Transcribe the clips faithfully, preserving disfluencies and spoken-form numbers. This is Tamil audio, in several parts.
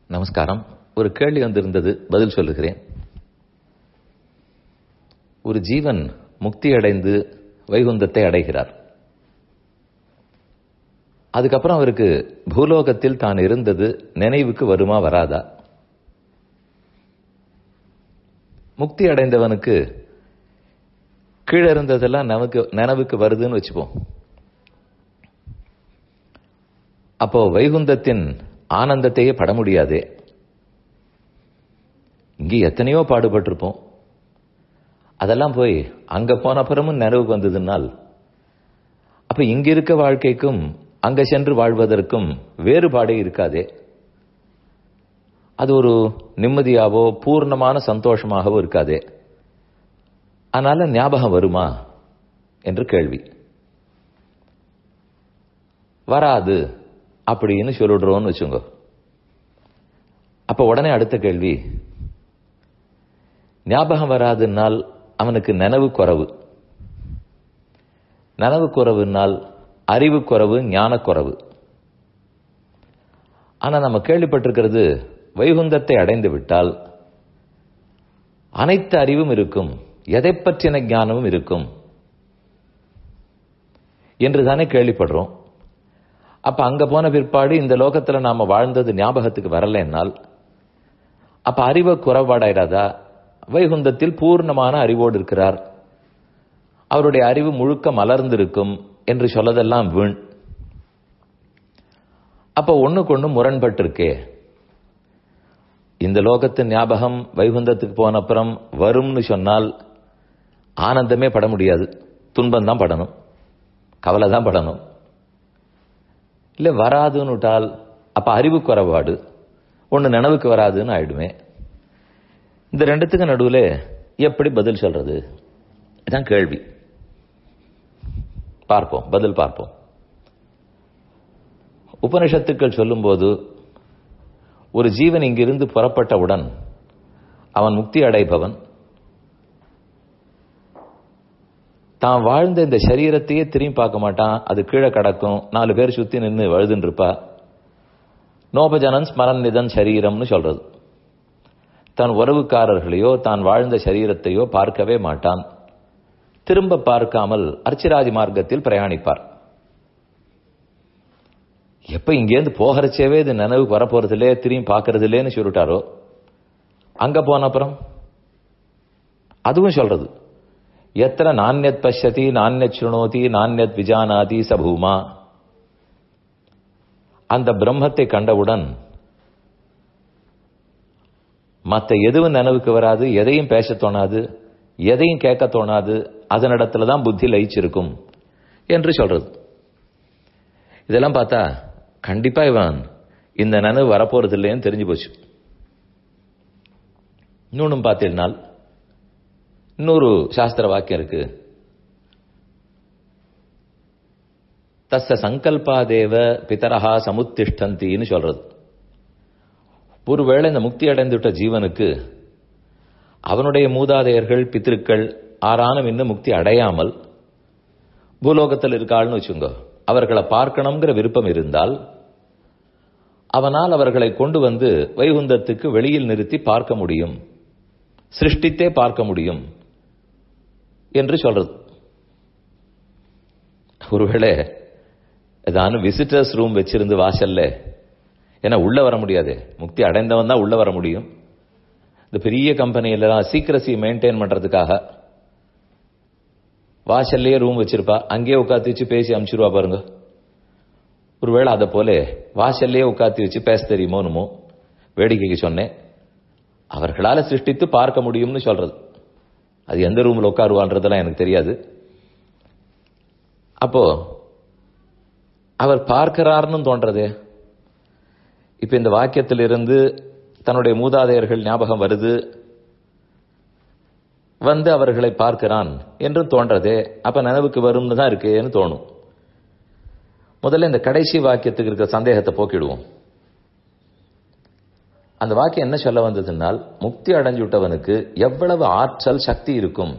நமஸ்காரம். ஒரு கேள்வி வந்திருந்தது, பதில் சொல்லுகிறேன். ஒரு ஜீவன் முக்தி அடைந்து வைகுந்தத்தை அடைகிறார். அதுக்கப்புறம் அவருக்கு பூலோகத்தில் தான் இருந்தது நினைவுக்கு வருமா வராதா? முக்தி அடைந்தவனுக்கு கீழே இருந்ததெல்லாம் நமக்கு நினைவுக்கு வருதுன்னு வச்சுப்போம். அப்போ வைகுந்தத்தின் ஆனந்தத்தையே பட முடியாதே. இங்கே எத்தனையோ பாடுபட்டிருப்போம், அதெல்லாம் போய் அங்க போன அப்புறமும் நினைவுக்கு வந்ததுனால் அப்ப இங்க இருக்க வாழ்க்கைக்கும் அங்க சென்று வாழ்வதற்கும் வேறுபாடே இருக்காதே. அது ஒரு நிம்மதியாவோ பூர்ணமான சந்தோஷமாகவோ இருக்காதே. அதனால ஞாபகம் வருமா என்று கேள்வி. வராது அப்படின்னு சொல்லிடுறோம்னு வச்சுங்க. அப்ப உடனே அடுத்த கேள்வி, ஞாபகம் வராதுனால் அவனுக்கு நினைவு குறைவு, நினைவு குறைவுனால் அறிவு குறைவு, ஞான குறைவு. ஆனா நம்ம கேள்விப்பட்டிருக்கிறது, வைகுந்தத்தை அடைந்து விட்டால் அனைத்து அறிவும் இருக்கும், எதை பற்றின ஞானமும் இருக்கும் என்று தானே கேள்விப்படுறோம். அப்ப அங்க போன பிற்பாடு இந்த லோகத்துல நாம வாழ்ந்தது ஞாபகத்துக்கு வரலன்னால் அப்ப அறிவு குறைபாடாயிடாதா? வைகுந்தத்தில் பூர்ணமான அறிவோடு இருக்கிறார், அவருடைய அறிவு முழுக்க மலர்ந்திருக்கும் என்று சொல்லதெல்லாம் வீண். அப்ப ஒண்ணுக்கு ஒண்ணு முரண்பட்டு இருக்கே. இந்த லோகத்தின் ஞாபகம் வைகுந்தத்துக்கு போன அப்புறம் வரும்னு சொன்னால் ஆனந்தமே பட முடியாது, துன்பம் தான் படணும், கவலை தான் படணும். இல்ல வராதுன்னு விட்டால் அப்ப அறிவு குறைபாடு, ஒண்ணு நினைவுக்கு வராதுன்னு ஆயிடுமே. இந்த ரெண்டுத்துக்கு நடுவில் எப்படி பதில் சொல்றது? இதான் கேள்வி. பார்ப்போம், பதில் பார்ப்போம். உபனிஷத்துக்கள் சொல்லும் போது ஒரு ஜீவன் இங்கிருந்து புறப்பட்டவுடன் அவன் முக்தி அடைபவன். தான் வாழ்ந்த இந்த சரீரத்தையே திரும்பி பார்க்க மாட்டான், அது கீழே கிடக்கும், நாலு பேர் சுத்தி நின்று வழுதுன்னு இருப்பா. நோபஜனன் ஸ்மரன் நிதன் சரீரம்னு சொல்றது. தன் உறவுக்காரர்களையோ தான் வாழ்ந்த சரீரத்தையோ பார்க்கவே மாட்டான். திரும்ப பார்க்காமல் அர்ச்சிராஜ் மார்க்கத்தில் பிரயாணிப்பார். எப்ப இங்கேருந்து போகிறச்சேவே இது நினைவுக்கு வரப்போறதில்லே, திரும்பி பார்க்கறதில்லேன்னு சொல்லிட்டாரோ, அங்க போன அப்புறம் அதுவும் சொல்றது, எத்தனை நானியத் பஷ்யதி நானியத் சுணோதி நானியத் விஜானாதி சபூமா. அந்த பிரம்மத்தை கண்டவுடன் மற்ற எதுவும் நினைவுக்கு வராது, எதையும் பேச தோணாது, எதையும் கேட்க தோணாது, அதனிடத்துல தான் புத்தி லயிச்சிருக்கும் என்று சொல்றது. இதெல்லாம் பார்த்தா கண்டிப்பா இவன் இந்த நினைவு வரப்போறது இல்லைன்னு தெரிஞ்சு போச்சு. இன்னொன்னும் பார்த்தீங்கன்னா இன்னொரு சாஸ்திர வாக்கியம் இருக்கு, தஸ்ஸ சங்கல்பாதேவ பிதரஹா சமுத்திஷ்டந்தின்னு சொல்றது. ஒருவேளை இந்த முக்தி அடைந்துவிட்ட ஜீவனுக்கு அவனுடைய மூதாதையர்கள் பித்திருக்கள் ஆறானும் இன்னும் முக்தி அடையாமல் பூலோகத்தில் இருக்காள்னு வச்சுங்க, அவர்களை பார்க்கணுங்கிற விருப்பம் இருந்தால் அவனால் அவர்களை கொண்டு வந்து வைகுந்தத்துக்கு வெளியில் நிறுத்தி பார்க்க முடியும், சிருஷ்டித்தே பார்க்க முடியும் என்று சொல்றது. ஒருவேளை ஏதானு விசிட்டர்ஸ் ரூம் வச்சிருந்து வாசல்ல, ஏன்னா உள்ள வர முடியாது, முக்தி அடைந்தவன் தான் உள்ள வர முடியும். இந்த பெரிய கம்பெனியில சீக்கிரசி மெயின்டைன் பண்றதுக்காக வாசல்லையே ரூம் வச்சிருப்பா, அங்கேயே உட்காந்து வச்சு பேசி அனுப்பிச்சிருவா பாருங்க. ஒருவேளை அதை போல வாசல்லையே உட்காந்து வச்சு பேச தெரியுமோனுமோ வேடிக்கைக்கு சொன்னேன். அவர்களால சிருஷ்டித்து பார்க்க முடியும்னு சொல்றது. அது எந்த ரூம்ல உட்காருவான்றதெல்லாம் எனக்கு தெரியாது. அப்போ அவர் பார்க்கிறார்னு தோன்றதே. இப்ப இந்த வாக்கியத்திலிருந்து தன்னுடைய மூதாதையர்கள் ஞாபகம் வருது, வந்து அவர்களை பார்க்கிறான் என்று தோன்றதே. அப்ப நினைவுக்கு வரும்னு தான் இருக்கேன்னு தோணும். முதல்ல இந்த கடைசி வாக்கியத்துக்கு இருக்கிற சந்தேகத்தை போக்கிடுவோம். அந்த வாக்கியம் என்ன சொல்ல வந்ததுனால், முக்தி அடைஞ்சு விட்டவனுக்கு எவ்வளவு ஆற்றல் சக்தி இருக்கும்.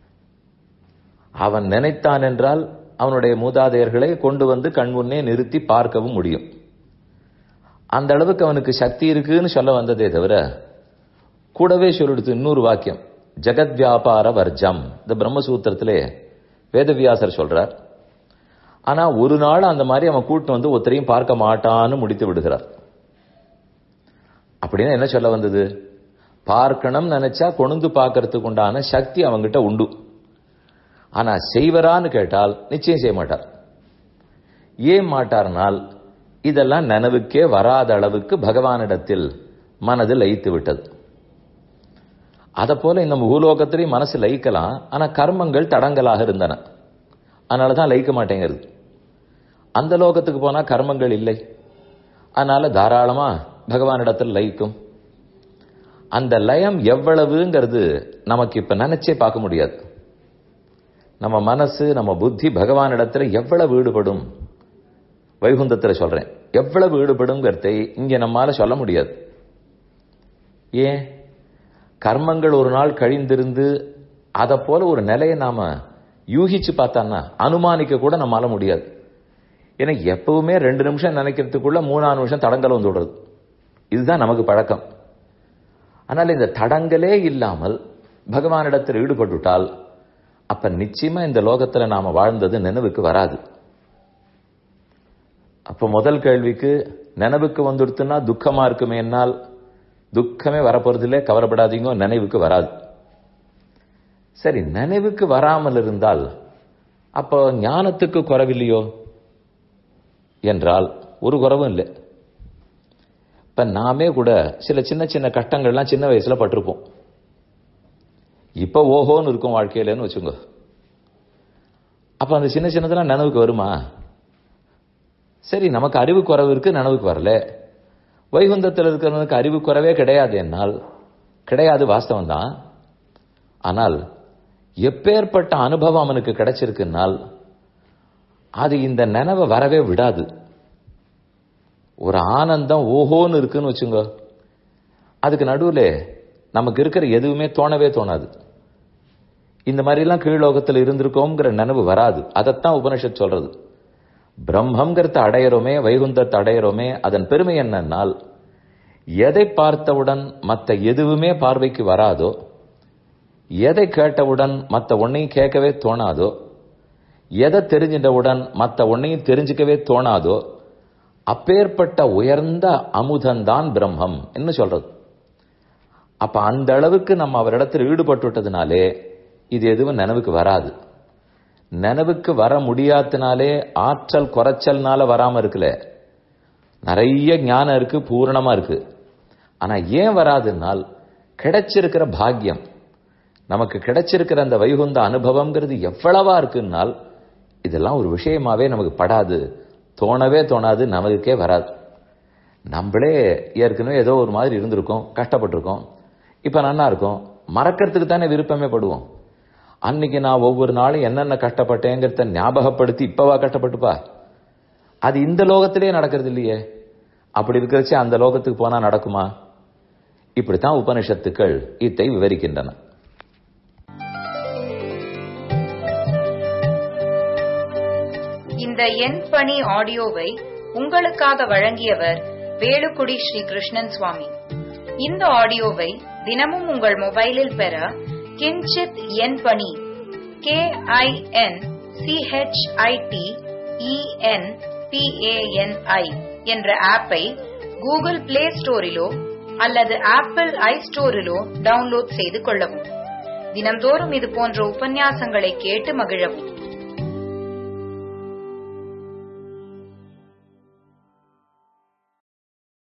அவன் நினைத்தான் என்றால் அவனுடைய மூதாதையர்களை கொண்டு வந்து கண் முன்னே நிறுத்தி பார்க்கவும் முடியும். அந்த அளவுக்கு அவனுக்கு சக்தி இருக்குன்னு சொல்ல வந்ததே தவிர கூடவே சொல்லிடுத்து இன்னொரு வாக்கியம், ஜெகத் வியாபார வர்ஜம். இந்த பிரம்மசூத்திரத்திலே வேதவியாசர் சொல்றார். ஆனா ஒரு நாள் அந்த மாதிரி அவன் கூட்டு வந்து ஒருத்தரையும் பார்க்க மாட்டான்னு முடித்து விடுகிறார். அப்படின்னா என்ன சொல்ல வந்தது? பார்க்கணும் நினைச்சா கொண்டு பார்க்கறதுக்கு உண்டான சக்தி அவங்கிட்ட உண்டு. ஆனா செய்வரான்னு கேட்டால் நிச்சயம் செய்ய மாட்டார். ஏன் மாட்டார்னால் இதெல்லாம் நினைவுக்கே வராத அளவுக்கு பகவானிடத்தில் மனது லயித்து விட்டது. அத போல இந்த பூலோகத்திலேயும் மனசு லயிக்கலாம், ஆனா கர்மங்கள் தடங்கலாக இருந்தன, அதனாலதான் லயிக்க மாட்டேங்கிறது. அந்த லோகத்துக்கு போனா கர்மங்கள் இல்லை, அதனால தாராளமா பகவானிடத்தில் லயிக்கும். அந்த லயம் எவ்வளவுங்கிறது நமக்கு இப்ப நினைச்சே பார்க்க முடியாது. நம்ம மனசு நம்ம புத்தி பகவானிடத்துல எவ்வளவு ஈடுபடும், வைகுந்தத்துல சொல்றேன், எவ்வளவு ஈடுபடுங்கிறதை இங்க நம்மால சொல்ல முடியாது. ஏன்? கர்மங்கள் ஒரு நாள் கழிந்திருந்து அத போல ஒரு நிலையை நாம யூகிச்சு பார்த்தான்னா அனுமானிக்க கூட நம்மால முடியாது. ஏன்னா எப்பவுமே ரெண்டு நிமிஷம் நினைக்கிறதுக்குள்ள மூணாறு நிமிஷம் தடங்கல் வந்து விடுறது. இதுதான் நமக்கு பழக்கம். ஆனால் இந்த தடங்களே இல்லாமல் பகவானிடத்தில் ஈடுபட்டுட்டால் அப்ப நிச்சயமா இந்த லோகத்துல நாம வாழ்ந்தது நினைவுக்கு வராது. அப்ப முதல் கேள்விக்கு நினைவுக்கு வந்துடுத்துன்னா துக்கமா இருக்குமே, என்னால் துக்கமே வரப்போறதில்லை, கவலைப்படாதீங்க, நினைவுக்கு வராது. சரி, நினைவுக்கு வராமல் இருந்தால் அப்போ ஞானத்துக்கு குறைவில்லையோ என்றால் ஒரு குறைவும் இல்லை. இப்ப நாமே கூட சில சின்ன சின்ன கஷ்டங்கள்லாம் சின்ன வயசுல பட்டிருப்போம். இப்ப ஓஹோன்னு இருக்கும் வாழ்க்கையிலன்னு வச்சுங்க. அப்ப அந்த சின்ன சின்னதெல்லாம் நினைவுக்கு வருமா? சரி, நமக்கு அறிவு குறைவு இருக்கு, நினைவுக்கு வரல. வைகுந்தத்தில் இருக்கிறவனுக்கு அறிவு குறைவே கிடையாது என்னால் கிடையாது, வாஸ்தவம் தான். ஆனால் எப்பேற்பட்ட அனுபவம் அவனுக்கு கிடைச்சிருக்குன்னால் அது இந்த நினைவை வரவே விடாது. ஒரு ஆனந்தம் ஓஹோன்னு இருக்குன்னு வச்சுங்க, அதுக்கு நடுவில் நமக்கு இருக்கிற எதுவுமே தோணவே தோணாது. இந்த மாதிரிலாம் கீழ்லோகத்தில் இருந்திருக்கோங்கிற நினைவு வராது. அதைத்தான் உபனிஷத் சொல்றது. பிரம்மங்கிறத அடையிறோமே, வைகுந்தத்தை அடையிறோமே, அதன் பெருமை என்னன்னால் எதை பார்த்தவுடன் மற்ற எதுவுமே பார்வைக்கு வராதோ, எதை கேட்டவுடன் மற்ற ஒன்னையும் கேட்கவே தோணாதோ, எதை தெரிஞ்சிட்டவுடன் மற்ற ஒன்னையும் தெரிஞ்சுக்கவே தோணாதோ, அப்பேற்பட்ட உயர்ந்த அமுதந்தான் பிரம்மம் என்ன சொல்றது. அப்ப அந்த அளவுக்கு நம்ம அவரிடத்தில் ஈடுபட்டுட்டதுனாலே இது எதுவும் நினைவுக்கு வராது. நினைவுக்கு வர முடியாதனாலே ஆற்றல் குறைச்சல்னால வராம இருக்குல்ல. நிறைய ஞானம் இருக்கு, பூரணமா இருக்கு. ஆனா ஏன் வராதுன்னால் கிடைச்சிருக்கிற பாக்கியம், நமக்கு கிடைச்சிருக்கிற அந்த வைகுந்த அனுபவம்ங்கிறது எவ்வளவா இருக்குன்னால் இதெல்லாம் ஒரு விஷயமாவே நமக்கு படாது, தோணவே தோணாது, நமக்கே வராது. நம்மளே ஏற்கனவே ஏதோ ஒரு மாதிரி இருந்திருக்கோம், கஷ்டப்பட்டிருக்கோம், இப்ப நல்லா இருக்கும், மறக்கிறதுக்கு தானே விருப்பமே படுவோம். அன்னைக்கு நான் ஒவ்வொரு நாளும் என்னென்ன கஷ்டப்பட்டேங்கிறத ஞாபகப்படுத்தி இப்பவா கஷ்டப்பட்டுப்பா? அது இந்த லோகத்திலே நடக்கிறது இல்லையே. அப்படி இருக்கிறச்சு அந்த லோகத்துக்கு போனா நடக்குமா? இப்படித்தான் உபனிஷத்துக்கள் இதை விவரிக்கின்றன. இந்த என் பணி ஆடியோவை உங்களுக்காக வழங்கியவர் வேலுக்குடி ஸ்ரீ கிருஷ்ணன் சுவாமி. இந்த ஆடியோவை தினமும் உங்கள் மொபைலில் பெற கிஞ்சித் என் பணி K I N C H I T E N P A N I என்ற ஆப்பை கூகுள் பிளே ஸ்டோரிலோ அல்லது ஆப்பிள் ஐ ஸ்டோரிலோ டவுன்லோட் செய்து கொள்ளவும். தினம்தோறும் இது போன்ற உபன்யாசங்களை கேட்டு மகிழவும்.